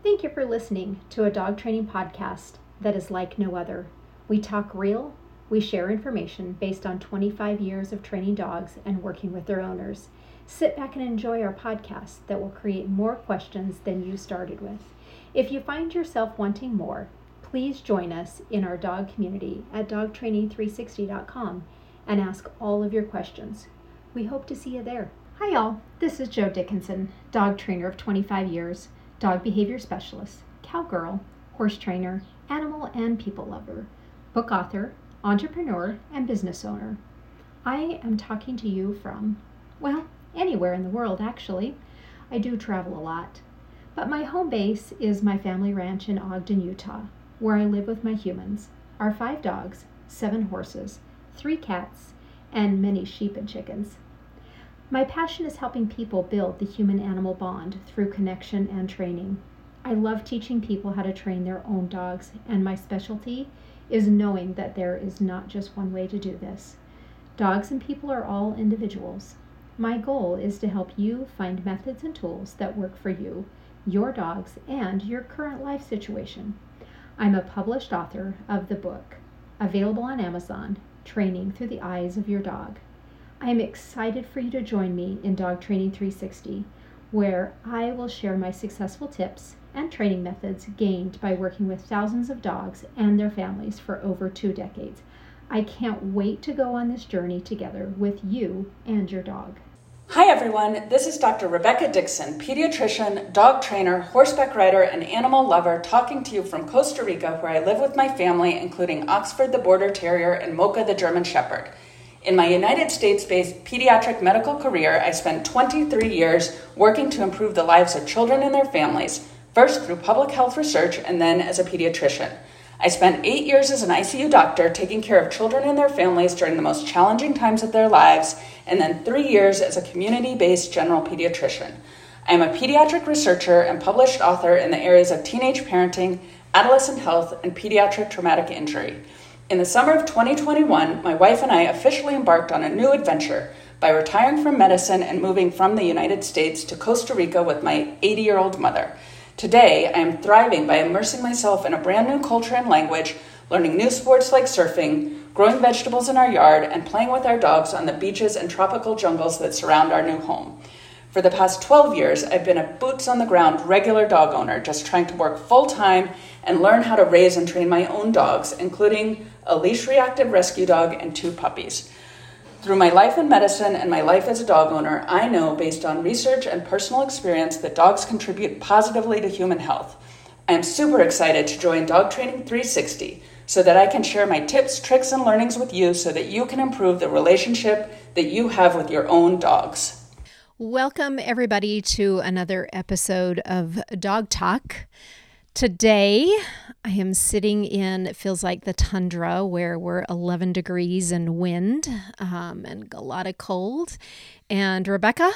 Thank you for listening to a dog training podcast that is like no other. We talk real, we share information based on 25 years of training dogs and working with their owners. Sit back and enjoy our podcast that will create more questions than you started with. If you find yourself wanting more, please join us in our dog community at dogtraining360.com and ask all of your questions. We hope to see you there. Hi y'all, this is Jo Dickinson, dog trainer of 25 years, dog behavior specialist, cowgirl, horse trainer, animal and people lover, book author, entrepreneur, and business owner. I am talking to you from, well, anywhere in the world actually. I do travel a lot. But my home base is my family ranch in Ogden, Utah, where I live with my humans, our 5 dogs, 7 horses, 3 cats, and many sheep and chickens. My passion is helping people build the human-animal bond through connection and training. I love teaching people how to train their own dogs, and my specialty is knowing that there is not just one way to do this. Dogs and people are all individuals. My goal is to help you find methods and tools that work for you, your dogs, and your current life situation. I'm a published author of the book, available on Amazon, Training Through the Eyes of Your Dog. I am excited for you to join me in Dog Training 360, where I will share my successful tips and training methods gained by working with thousands of dogs and their families for over 2 decades. I can't wait to go on this journey together with you and your dog. Hi everyone, this is Dr. Rebecca Dixon, pediatrician, dog trainer, horseback rider, and animal lover, talking to you from Costa Rica, where I live with my family, including Oxford the Border Terrier and Mocha the German Shepherd. In my United States-based pediatric medical career, I spent 23 years working to improve the lives of children and their families, first through public health research and then as a pediatrician. I spent 8 years as an ICU doctor taking care of children and their families during the most challenging times of their lives, and then 3 years as a community-based general pediatrician. I am a pediatric researcher and published author in the areas of teenage parenting, adolescent health, and pediatric traumatic injury. In the summer of 2021, my wife and I officially embarked on a new adventure by retiring from medicine and moving from the United States to Costa Rica with my 80-year-old mother. Today, I am thriving by immersing myself in a brand new culture and language, learning new sports like surfing, growing vegetables in our yard, and playing with our dogs on the beaches and tropical jungles that surround our new home. For the past 12 years, I've been a boots-on-the-ground regular dog owner, just trying to work full-time and learn how to raise and train my own dogs, including a leash-reactive rescue dog and 2 puppies. Through my life in medicine and my life as a dog owner, I know, based on research and personal experience, that dogs contribute positively to human health. I am super excited to join Dog Training 360 so that I can share my tips, tricks, and learnings with you so that you can improve the relationship that you have with your own dogs. Welcome, everybody, to another episode of Dog Talk. Today, I am sitting in, it feels like the tundra, where we're 11 degrees and wind and a lot of cold. And Rebecca?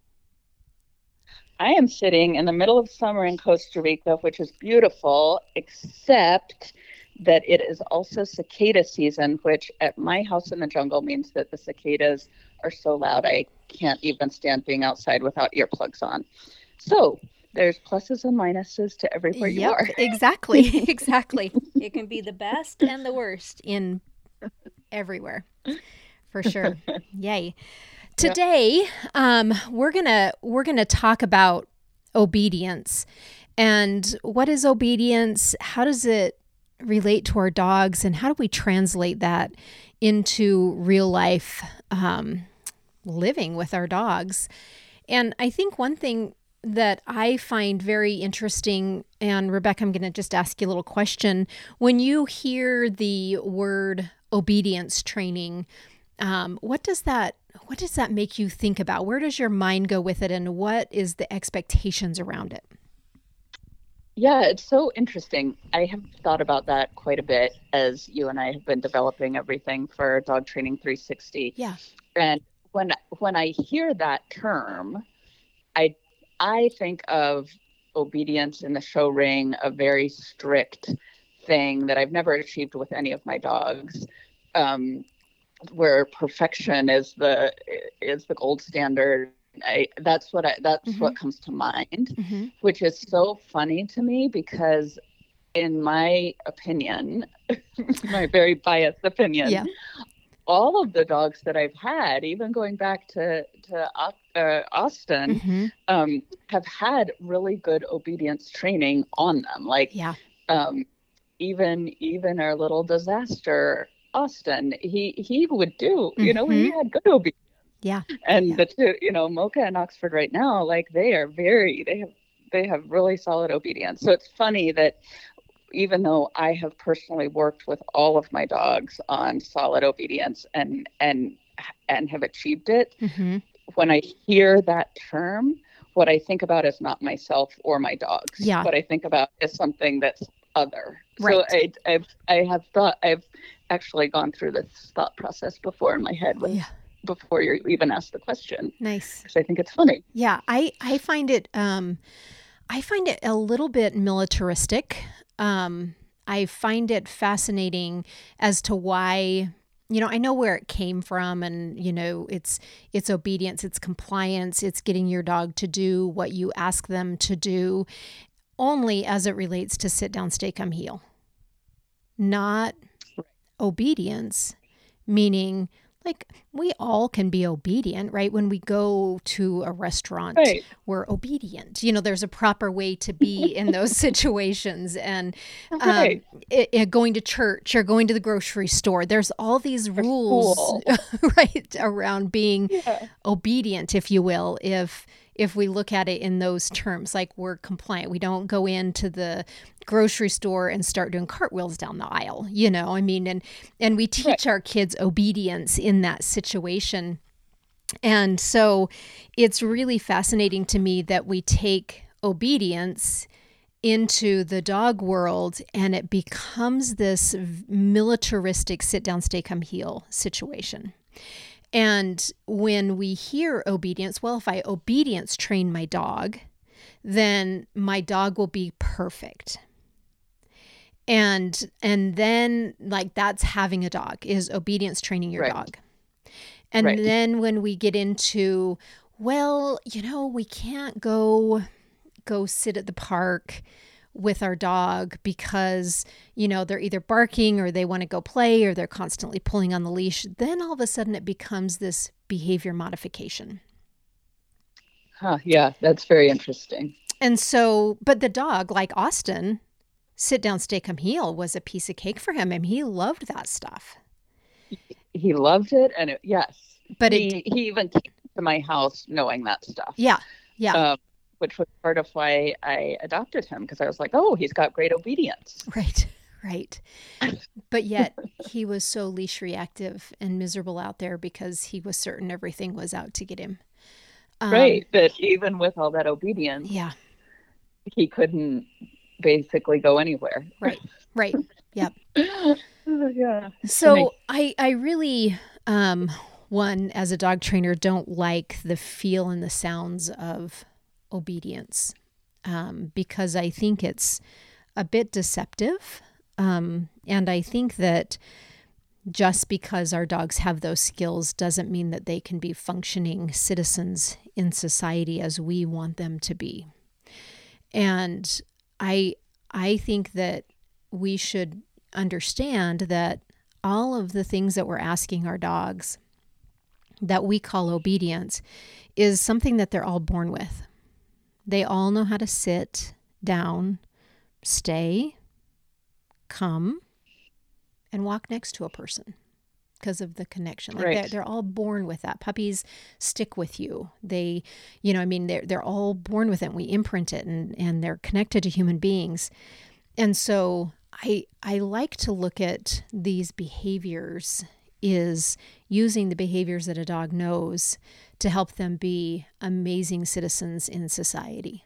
I am sitting in the middle of summer in Costa Rica, which is beautiful, except that it is also cicada season, which at my house in the jungle means that the cicadas are so loud I can't even stand being outside without earplugs on. So there's pluses and minuses to everywhere you are. Exactly. Exactly. It can be the best and the worst in everywhere, for sure. Yay. Today, we're gonna talk about obedience. And what is obedience? How does it relate to our dogs? And how do we translate that into real life living with our dogs? And I think one thing that I find very interesting, and Rebecca, I'm going to just ask you a little question. When you hear the word obedience training, what does that make you think about? Where does your mind go with it, and what is the expectations around it? Yeah, it's so interesting. I have thought about that quite a bit as you and I have been developing everything for Dog Training 360. Yeah. And when I hear that term, I think of obedience in the show ring, a very strict thing that I've never achieved with any of my dogs, where perfection is the gold standard, That's what comes to mind, Mm-hmm. which is so funny to me because in my opinion, my very biased opinion, Yeah. all of the dogs that I've had, even going back to Austin, Mm-hmm. have had really good obedience training on them. Like, Yeah. even our little disaster, Austin, he would do, Mm-hmm. he had good obedience. Yeah. And Yeah. the two, Mocha and Oxford right now, like they have really solid obedience. So it's funny that even though I have personally worked with all of my dogs on solid obedience and have achieved it, Mm-hmm. when I hear that term, what I think about is not myself or my dogs. Yeah. What I think about is something that's other. Right. So I've actually gone through this thought process before in my head before you even asked the question. Nice. Because I think it's funny. Yeah. I find it a little bit militaristic. I find it fascinating as to why, I know where it came from, and, it's obedience, it's compliance, it's getting your dog to do what you ask them to do, only as it relates to sit down, stay, come, heel. Not obedience, meaning like we all can be obedient, right? When we go to a restaurant, Right. we're obedient. There's a proper way to be in those situations. And Right. Going to church or going to the grocery store, there's all these rules, right, around being obedient, if you will, if we look at it in those terms, like we're compliant. We don't go into the grocery store and start doing cartwheels down the aisle, and we teach our kids obedience in that situation. And so it's really fascinating to me that we take obedience into the dog world and it becomes this militaristic sit down, stay, come, heel situation. And when we hear obedience, well, if I obedience train my dog, then my dog will be perfect. And then like that's having a dog, is obedience training your dog. And then when we get into, well, we can't go sit at the park with our dog because, they're either barking or they want to go play or they're constantly pulling on the leash, then all of a sudden it becomes this behavior modification. Yeah, that's very interesting. And so, but the dog, like Austin, sit down, stay, come, heel was a piece of cake for him. And he loved that stuff. He loved it. And yes, but he even came to my house knowing that stuff. Yeah. Yeah. Which was part of why I adopted him, because I was like, oh, he's got great obedience. Right. But yet he was so leash reactive and miserable out there because he was certain everything was out to get him. Right. But even with all that obedience, he couldn't basically go anywhere. Right. Yep. Yeah. So I really, one, as a dog trainer, don't like the feel and the sounds of obedience, because I think it's a bit deceptive. And I think that just because our dogs have those skills doesn't mean that they can be functioning citizens in society as we want them to be. And I think that we should understand that all of the things that we're asking our dogs that we call obedience is something that they're all born with. They all know how to sit down, stay, come, and walk next to a person because of the connection. Like they're all born with that. Puppies stick with you. They, they're all born with it. And we imprint it and they're connected to human beings. And so I like to look at these behaviors is using the behaviors that a dog knows to help them be amazing citizens in society.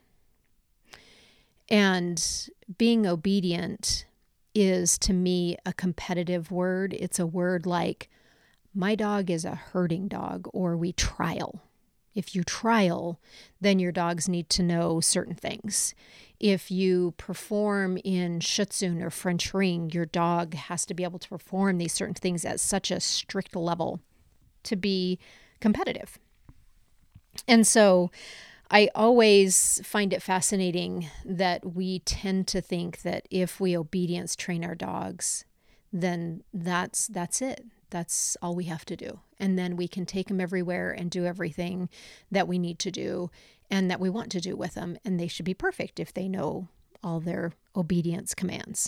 And being obedient is, to me, a competitive word. It's a word like, my dog is a herding dog, or we trial. If you trial, then your dogs need to know certain things. If you perform in Schutzhund or French Ring, your dog has to be able to perform these certain things at such a strict level to be competitive. And so I always find it fascinating that we tend to think that if we obedience train our dogs, then that's it. That's all we have to do. And then we can take them everywhere and do everything that we need to do and that we want to do with them. And they should be perfect if they know all their obedience commands.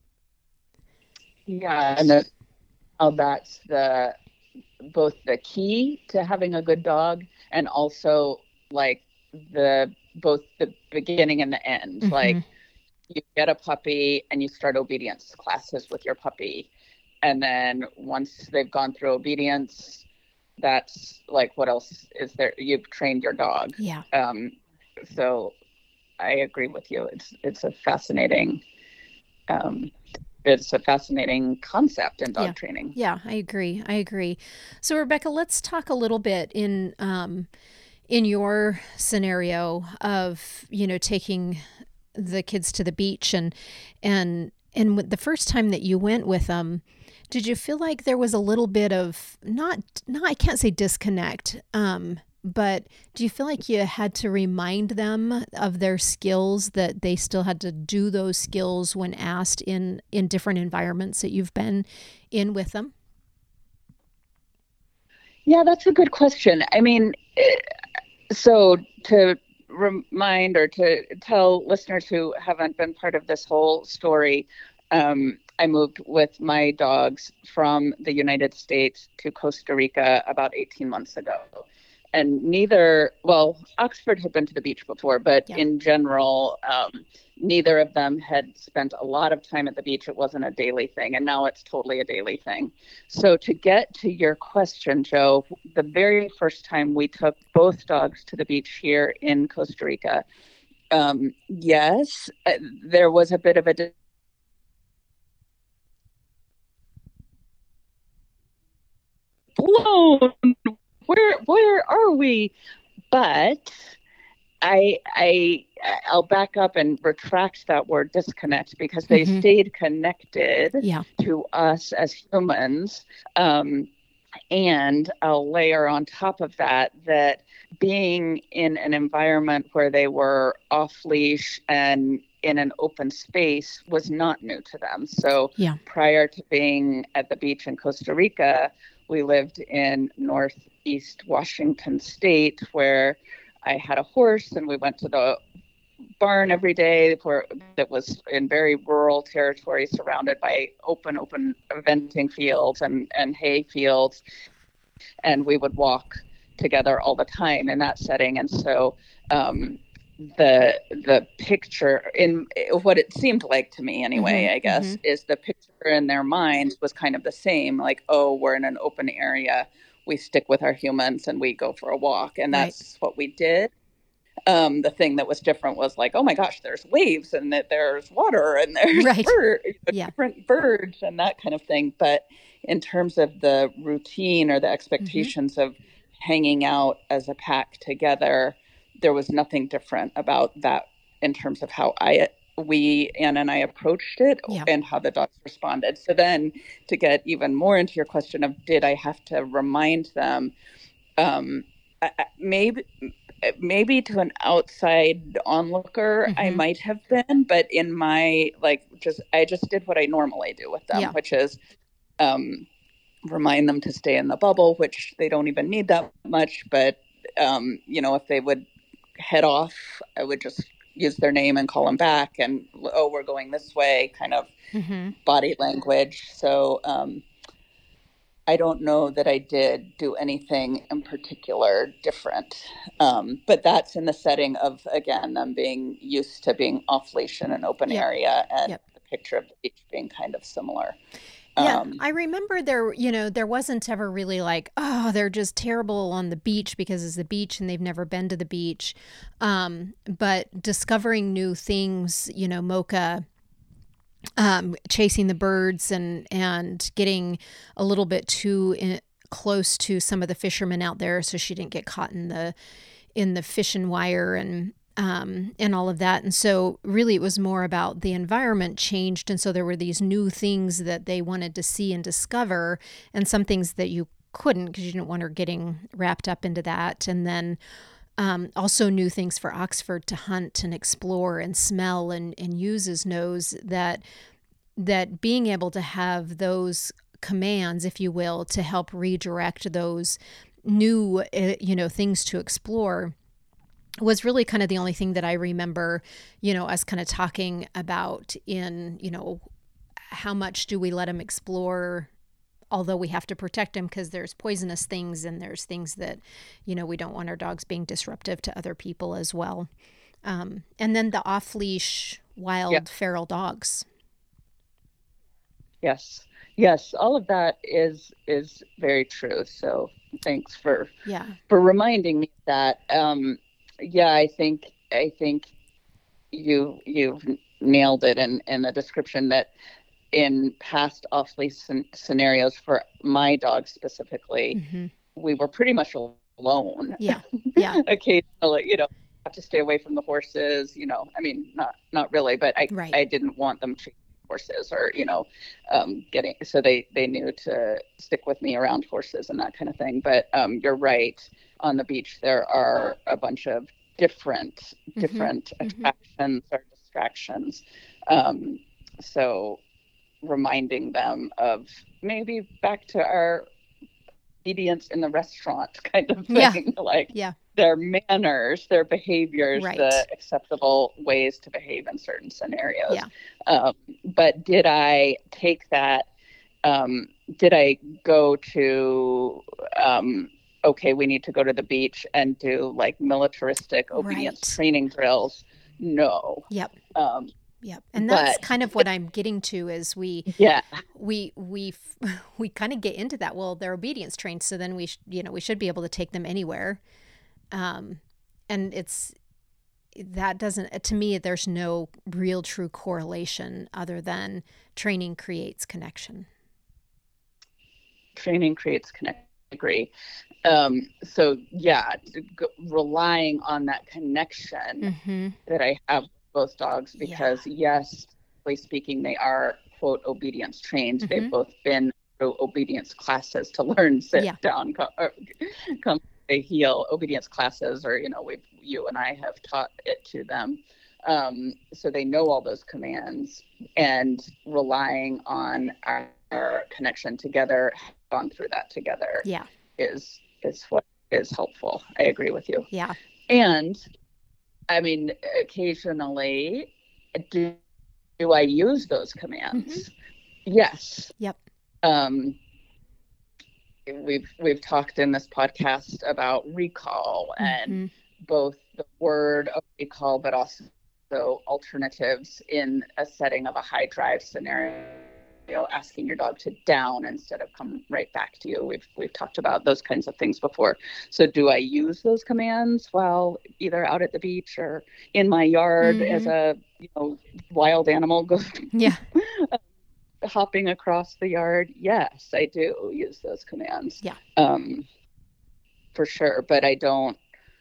Yeah, and that's both the key to having a good dog and also like both the beginning and the end. Mm-hmm. Like you get a puppy and you start obedience classes with your puppy. And then once they've gone through obedience, that's like, what else is there? You've trained your dog. Yeah. So I agree with you. It's a fascinating concept in dog training. Yeah, I agree. So Rebecca, let's talk a little bit in your scenario of, taking the kids to the beach and the first time that you went with them, did you feel like there was a little bit of I can't say disconnect, but do you feel like you had to remind them of their skills, that they still had to do those skills when asked in different environments that you've been in with them? Yeah, that's a good question. I mean, so to remind or to tell listeners who haven't been part of this whole story, I moved with my dogs from the United States to Costa Rica about 18 months ago. And Oxford had been to the beach before, but in general, neither of them had spent a lot of time at the beach. It wasn't a daily thing, and now it's totally a daily thing. So to get to your question, Joe, the very first time we took both dogs to the beach here in Costa Rica, yes, there was a bit of a blown. Where are we? But I'll back up and retract that word disconnect, because they stayed connected to us as humans. And I'll layer on top of that being in an environment where they were off leash and in an open space was not new to them. So prior to being at the beach in Costa Rica, we lived in Northeast Washington State, where I had a horse, and we went to the barn every day that was in very rural territory, surrounded by open eventing fields and hay fields. And we would walk together all the time in that setting. And so the picture, in what it seemed like to me anyway, I guess, is the picture in their minds was kind of the same, like, oh, we're in an open area, we stick with our humans and we go for a walk. And that's what we did. The thing that was different was like, oh my gosh, there's waves and that there's water and there's different birds and that kind of thing. But in terms of the routine or the expectations of hanging out as a pack together, there was nothing different about that in terms of how Anna and I approached it and how the dogs responded. So then to get even more into your question of, did I have to remind them? Maybe to an outside onlooker, I might have been, but in my, I just did what I normally do with them, which is remind them to stay in the bubble, which they don't even need that much. But, if they would head off, I would just use their name and call them back, and, oh, we're going this way, kind of body language. So I don't know that I did do anything in particular different. But that's in the setting of, again, them being used to being off leash in an open area, and the picture of the beach being kind of similar. Yeah, I remember there wasn't ever really like, oh, they're just terrible on the beach because it's the beach and they've never been to the beach. But discovering new things, Mocha, chasing the birds and getting a little bit too close to some of the fishermen out there, so she didn't get caught in the fishing wire and all of that. And so really it was more about the environment changed. And so there were these new things that they wanted to see and discover, and some things that you couldn't because you didn't want her getting wrapped up into that. And then also new things for Oxford to hunt and explore and smell and use his nose, that being able to have those commands, if you will, to help redirect those new, things to explore was really kind of the only thing that I remember, us kind of talking about in, how much do we let him explore, although we have to protect him because there's poisonous things and there's things that, we don't want our dogs being disruptive to other people as well. And then the off-leash wild feral dogs. Yes, all of that is very true. So thanks for reminding me of that. I think you've nailed it in the description that in past off-leash scenarios for my dog specifically, we were pretty much alone. Yeah. Occasionally, have to stay away from the horses. I mean, not really, but I didn't want them to horses or so they knew to stick with me around horses and that kind of thing. But you're right, on the beach there are a bunch of different attractions or distractions, so reminding them of maybe back to our obedience in the restaurant kind of thing, their manners, their behaviors, the acceptable ways to behave in certain scenarios. But did I take that? Did I go to, okay, we need to go to the beach and do like militaristic obedience training drills? No. Yep. And that's kind of what I'm getting to is we kind of get into that. Well, they're obedience trained, so then we should be able to take them anywhere. And that doesn't, to me, there's no real true correlation other than training creates connection. Training creates connection. I agree. Relying on that connection that I have with both dogs, because yes, speaking, they are, quote, obedience trained. They've both been through obedience classes to learn sit down, come heel obedience classes, or you and I have taught it to them, so they know all those commands, and relying on our connection together, gone through that together, is what is helpful. I agree with you. And I mean, occasionally do I use those commands? Yes. We've talked in this podcast about recall, and both the word of recall, but also alternatives in a setting of a high drive scenario, asking your dog to down instead of come right back to you. We've talked about those kinds of things before. So do I use those commands while either out at the beach or in my yard as a wild animal hopping across the yard? Yes, I do use those commands. For sure. But I don't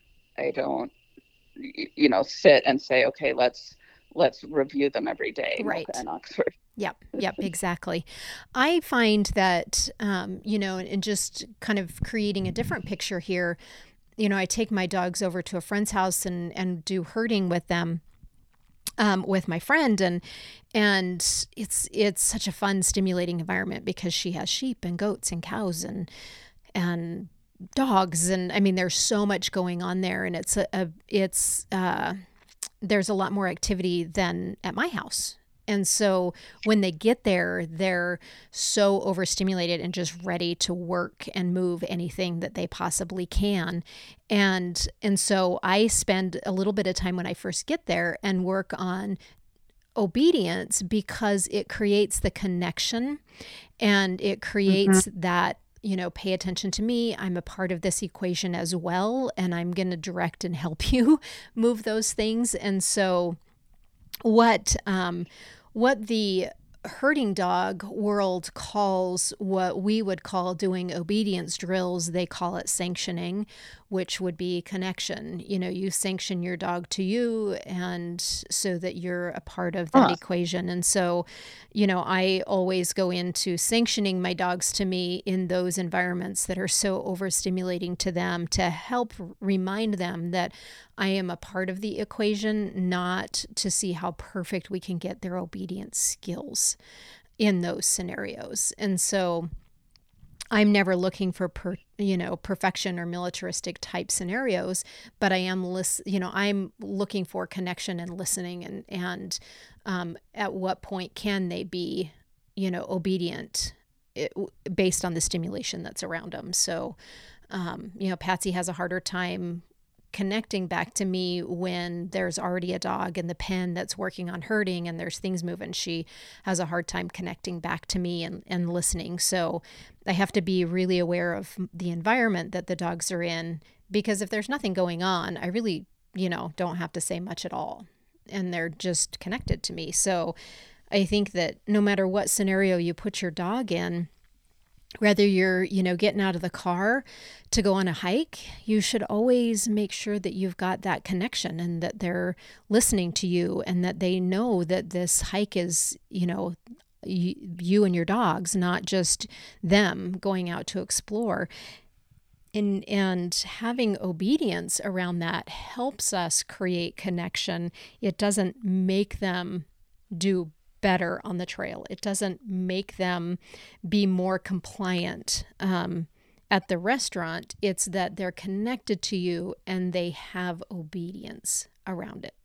sit and say, okay, let's review them every day. Right. In Oxford. Yep, exactly. I find that, and just kind of creating a different picture here, I take my dogs over to a friend's house and do herding with them. With my friend, and it's such a fun, stimulating environment because she has sheep and goats and cows and dogs, and I mean there's so much going on there, and there's a lot more activity than at my house. And so when they get there, they're so overstimulated and just ready to work and move anything that they possibly can. And so I spend a little bit of time when I first get there and work on obedience, because it creates the connection and it creates that, pay attention to me. I'm a part of this equation as well, and I'm going to direct and help you move those things. And so what the herding dog world calls what we would call doing obedience drills, they call it sanctioning, which would be connection. You sanction your dog to you, and so that you're a part of that equation. And so, I always go into sanctioning my dogs to me in those environments that are so overstimulating to them, to help remind them that I am a part of the equation, not to see how perfect we can get their obedience skills in those scenarios. And so I'm never looking for perfection or militaristic type scenarios, but I am I'm looking for connection and listening, and at what point can they be obedient based on the stimulation that's around them. So Patsy has a harder time connecting back to me when there's already a dog in the pen that's working on herding and there's things moving. She has a hard time connecting back to me and listening. So I have to be really aware of the environment that the dogs are in, because if there's nothing going on, I really, don't have to say much at all, and they're just connected to me. So I think that no matter what scenario you put your dog in, whether you're, getting out of the car to go on a hike, you should always make sure that you've got that connection and that they're listening to you, and that they know that this hike is, you and your dogs, not just them going out to explore. And having obedience around that helps us create connection. It doesn't make them do better on the trail. It doesn't make them be more compliant at the restaurant. It's that they're connected to you and they have obedience around it.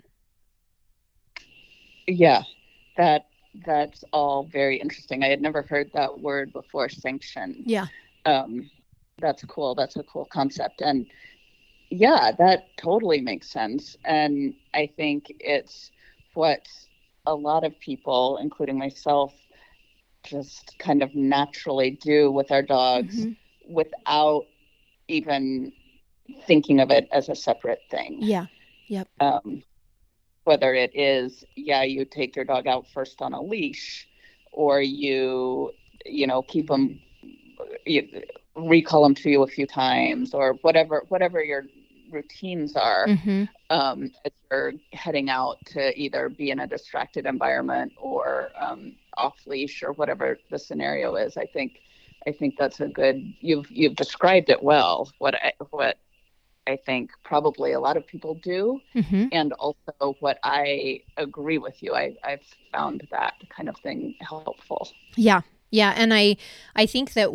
Yeah, that's all very interesting. I had never heard that word before, sanction. Yeah. That's cool. That's a cool concept. And yeah, that totally makes sense. And I think it's what a lot of people, including myself, just kind of naturally do with our dogs without even thinking of it as a separate thing. Yeah. Yep. Whether it is, you take your dog out first on a leash, or you keep them, recall them to you a few times, or whatever your routines are, as you're heading out to either be in a distracted environment or off leash, or whatever the scenario is. I think that's a good, you've described it well, what I think probably a lot of people do, and also what I agree with you. I've found that kind of thing helpful. Yeah. And I think that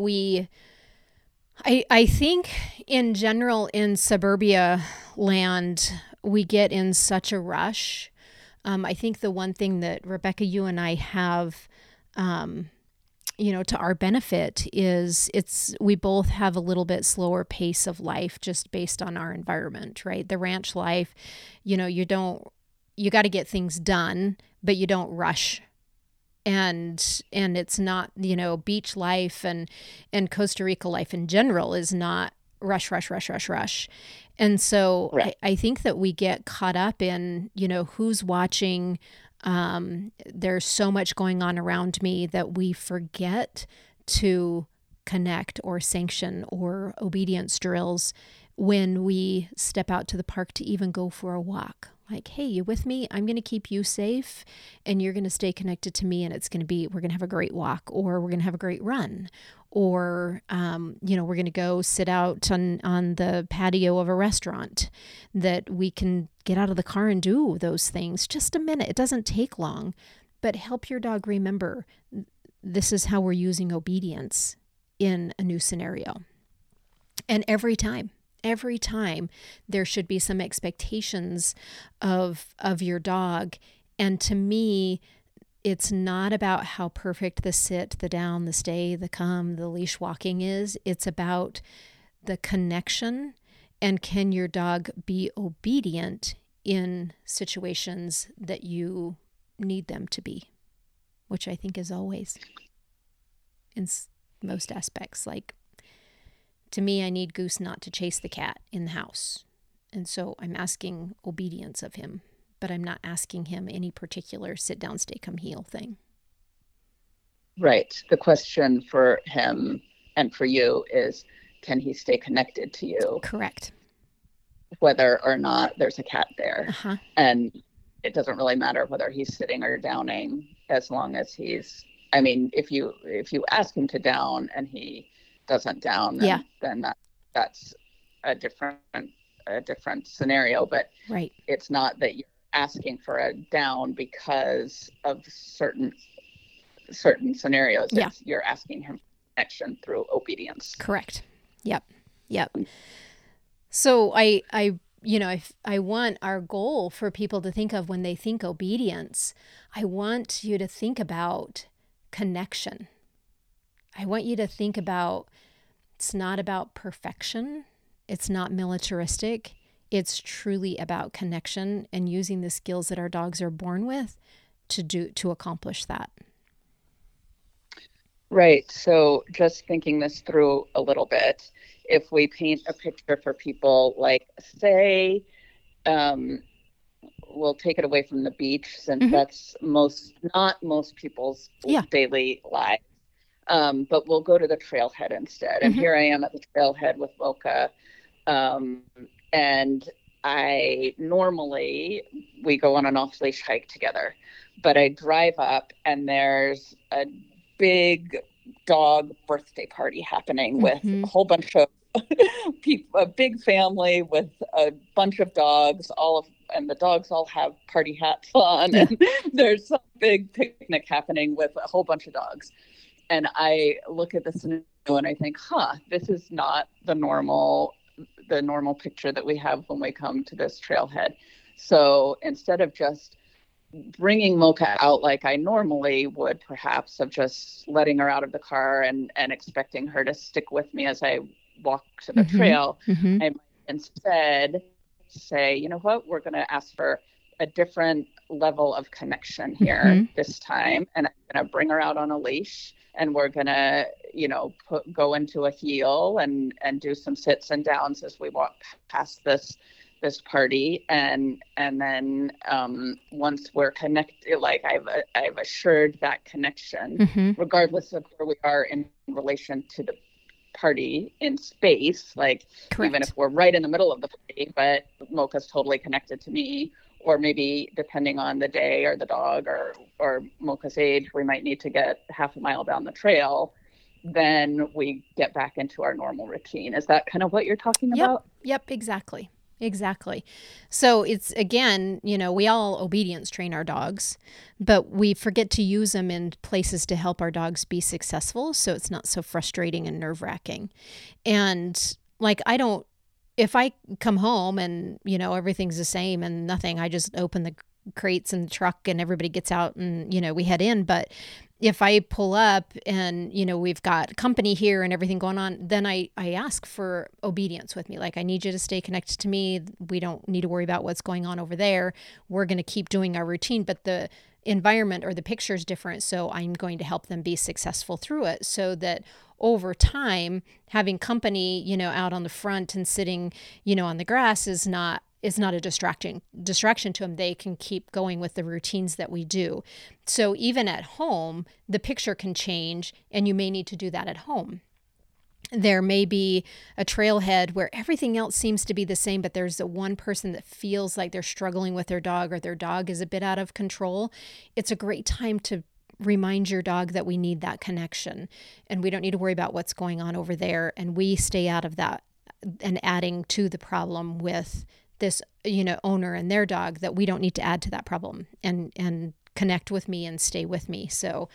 I think in general in suburbia land, we get in such a rush. I think the one thing that Rebecca, you and I have, to our benefit is we both have a little bit slower pace of life just based on our environment, right? The ranch life, you got to get things done, but you don't rush. And it's not, beach life and Costa Rica life in general is not rush. And so right. I think that we get caught up in, who's watching. There's so much going on around me that we forget to connect or sanction or obedience drills when we step out to the park to even go for a walk. Like, hey, you with me? I'm going to keep you safe and you're going to stay connected to me, and we're going to have a great walk, or we're going to have a great run, or, we're going to go sit out on the patio of a restaurant, that we can get out of the car and do those things. Just a minute. It doesn't take long, but help your dog remember this is how we're using obedience in a new scenario. And every time there should be some expectations of your dog. And to me, it's not about how perfect the sit, the down, the stay, the come, the leash walking is. It's about the connection, and can your dog be obedient in situations that you need them to be, which I think is always in most aspects. Like, to me, I need Goose not to chase the cat in the house. And so I'm asking obedience of him, but I'm not asking him any particular sit down, stay, come, heel thing. Right. The question for him and for you is, can he stay connected to you, Correct. whether or not there's a cat there? Uh-huh. And it doesn't really matter whether he's sitting or downing, as long as I mean, if you ask him to down and he doesn't down, then that's a different scenario. But right. It's not that you're asking for a down because of certain scenarios. Yeah. You're asking him for connection through obedience. Correct. Yep. So I want our goal for people to think of when they think obedience. I want you to think about connection. I want you to think about, it's not about perfection. It's not militaristic. It's truly about connection and using the skills that our dogs are born with to accomplish that. Right. So just thinking this through a little bit, if we paint a picture for people, like say, we'll take it away from the beach, since that's not most people's daily lives. But we'll go to the trailhead instead. And here I am at the trailhead with Mocha. And we go on an off-leash hike together, but I drive up and there's a big dog birthday party happening with a whole bunch of people, a big family with a bunch of dogs, and the dogs all have party hats on, and there's some big picnic happening with a whole bunch of dogs. And I look at this and I think, this is not the normal picture that we have when we come to this trailhead. So instead of just bringing Mocha out like I normally would, perhaps, of just letting her out of the car and expecting her to stick with me as I walk to the trail, I might instead say, you know what, we're going to ask for a different level of connection here this time, and I'm going to bring her out on a leash, and we're going to, go into a heel and do some sits and downs as we walk past this party, and then once we're connected, like I've assured that connection, regardless of where we are in relation to the party in space, like Correct. Even if we're right in the middle of the party, but Mocha's totally connected to me, or maybe depending on the day or the dog or Mocha's age, we might need to get half a mile down the trail, then we get back into our normal routine. Is that kind of what you're talking about? Yep, exactly. So it's, again, we all obedience train our dogs, but we forget to use them in places to help our dogs be successful, so it's not so frustrating and nerve-wracking. And like, if I come home and, everything's the same and nothing, I just open the crates in the truck and everybody gets out and, we head in. But if I pull up and, we've got company here and everything going on, then I ask for obedience with me. Like, I need you to stay connected to me. We don't need to worry about what's going on over there. We're going to keep doing our routine, but the environment or the picture is different. So I'm going to help them be successful through it, so that over time, having company, out on the front and sitting, on the grass is not a distraction to them. They can keep going with the routines that we do. So even at home, the picture can change, and you may need to do that at home. There may be a trailhead where everything else seems to be the same, but there's the one person that feels like they're struggling with their dog, or their dog is a bit out of control. It's a great time to remind your dog that we need that connection, and we don't need to worry about what's going on over there. And we stay out of that and adding to the problem with this, owner and their dog, that we don't need to add to that problem, and connect with me and stay with me. So,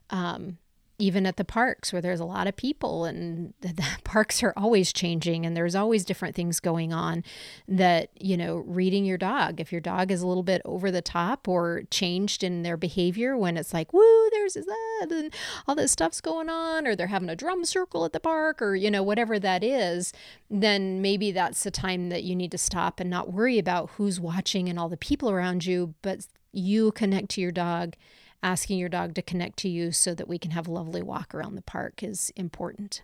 even at the parks where there's a lot of people, and the parks are always changing and there's always different things going on, that, reading your dog, if your dog is a little bit over the top or changed in their behavior, when it's like, woo, there's that and all this stuff's going on, or they're having a drum circle at the park, or, whatever that is, then maybe that's the time that you need to stop and not worry about who's watching and all the people around you, but you connect to your dog. Asking your dog to connect to you so that we can have a lovely walk around the park is important.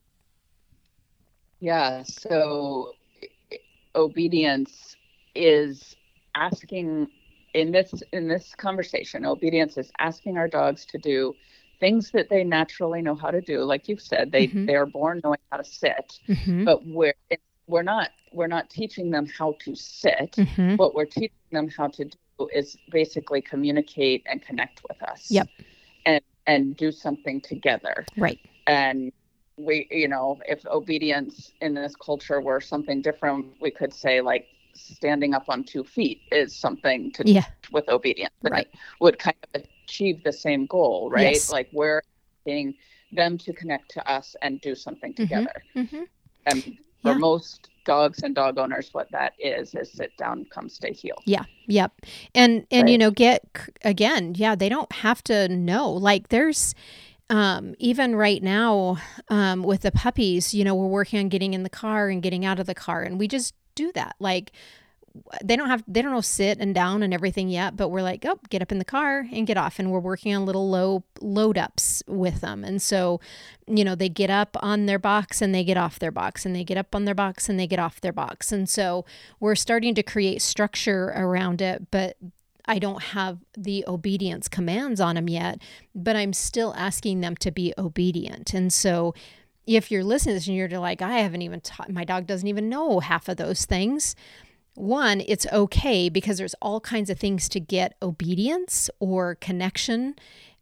Yeah. So obedience is asking, in this conversation, obedience is asking our dogs to do things that they naturally know how to do. Like you've said, they are born knowing how to sit, but we're not teaching them how to sit. What we're teaching them how to do is basically communicate and connect with us. Yep. And do something together. Right. And we, if obedience in this culture were something different, we could say like standing up on 2 feet is something to do with obedience. Right. It would kind of achieve the same goal, right? Yes. Like we're asking them to connect to us and do something together. And for most dogs and dog owners, what that is sit down, come, stay, heel. Yeah. Yep. And Right. they don't have to know. Like there's, even right now, with the puppies, we're working on getting in the car and getting out of the car, and we just do that. Like they don't know sit and down and everything yet, but we're like, oh, get up in the car and get off. And we're working on little load ups with them. And so, they get up on their box and they get off their box, and they get up on their box and they get off their box. And so we're starting to create structure around it, but I don't have the obedience commands on them yet, but I'm still asking them to be obedient. And so if you're listening to this and you're like, I haven't even taught, my dog doesn't even know half of those things. One, it's okay, because there's all kinds of things to get obedience or connection,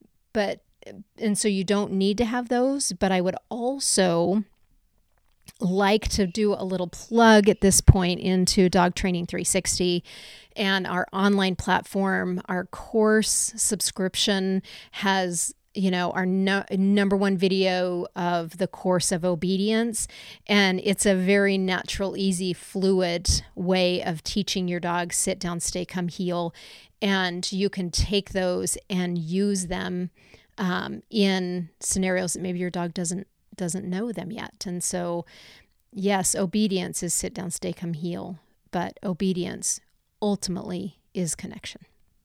and so you don't need to have those. But I would also like to do a little plug at this point into Dog Training 360 and our online platform. Our course subscription has our number one video of the course of obedience. And it's a very natural, easy, fluid way of teaching your dog sit down, stay, come, heel. And you can take those and use them in scenarios that maybe your dog doesn't know them yet. And so, yes, obedience is sit down, stay, come, heel, but obedience ultimately is connection.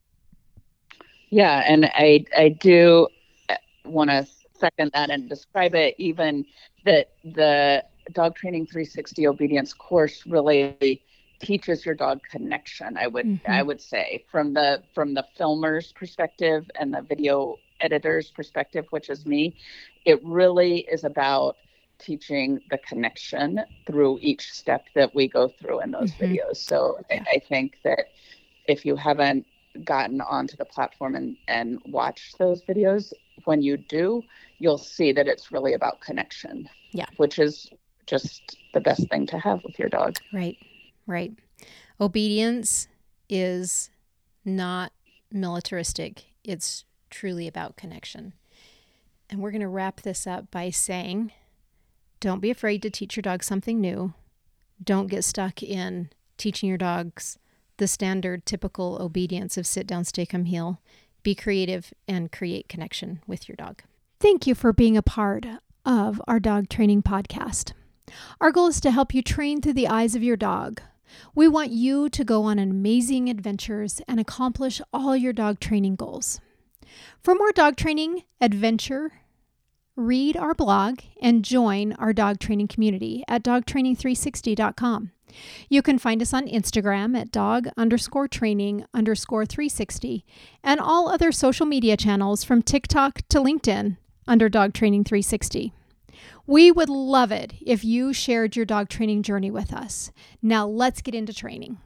Yeah. And I do want to second that and describe it, even that the Dog Training 360 obedience course really teaches your dog connection. I would say from the filmer's perspective and the video editor's perspective, which is me, it really is about teaching the connection through each step that we go through in those videos. So I think that if you haven't gotten onto the platform and watched those videos, when you do, you'll see that it's really about connection. Yeah. Which is just the best thing to have with your dog. Right. Obedience is not militaristic. It's truly about connection. And we're going to wrap this up by saying, don't be afraid to teach your dog something new. Don't get stuck in teaching your dogs the standard, typical obedience of sit down, stay, come, heel. Be creative and create connection with your dog. Thank you for being a part of our dog training podcast. Our goal is to help you train through the eyes of your dog. We want you to go on amazing adventures and accomplish all your dog training goals. For more dog training adventure, read our blog and join our dog training community at dogtraining360.com. You can find us on Instagram at dog_training_360 and all other social media channels from TikTok to LinkedIn under Dog Training 360. We would love it if you shared your dog training journey with us. Now let's get into training.